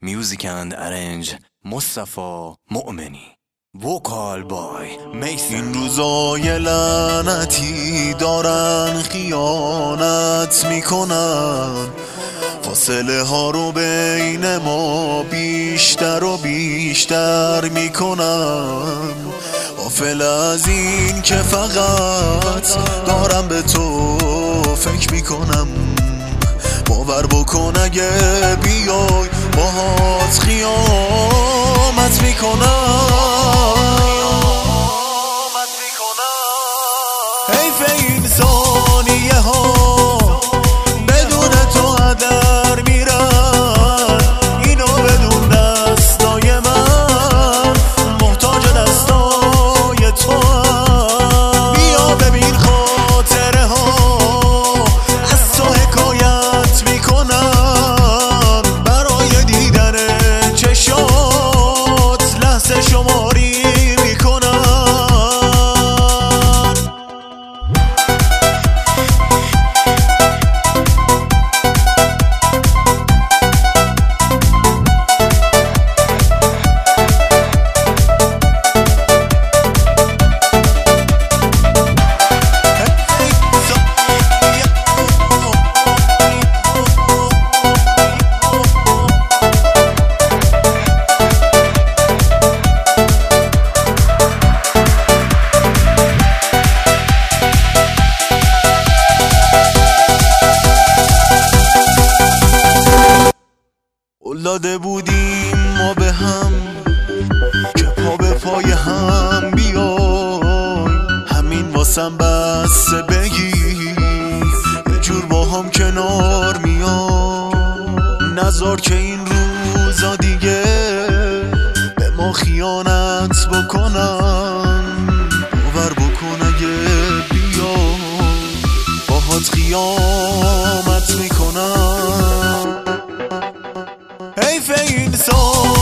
Music and arrange مصطفی مؤمنی. وکال بای میسن. این روزای لعنتی دارن خیانت میکنن، فاصله ها رو بین ما بیشتر و بیشتر میکنن. غافل از این که فقط دارم به تو فکر میکنم. باور بکن اگه بیای باهات قیامت میکنم. حیف این ثانیه ها بدون تو هدر میرن، اینو بدون دستای من محتاج دستای تو هم. بیا ببین خاطره ها از تو حکایت میکنن، برای دیدن چشات لحظه شماری میکنن. داده بودیم ما به هم که پا به پای هم بیای، همین واسم بسته بگی یه جور با هم کنار میای. نذار که این روزا دیگه به ما خیانت بکنن. باور بکن اگه بیای باهات قیامت میکنن. حیف این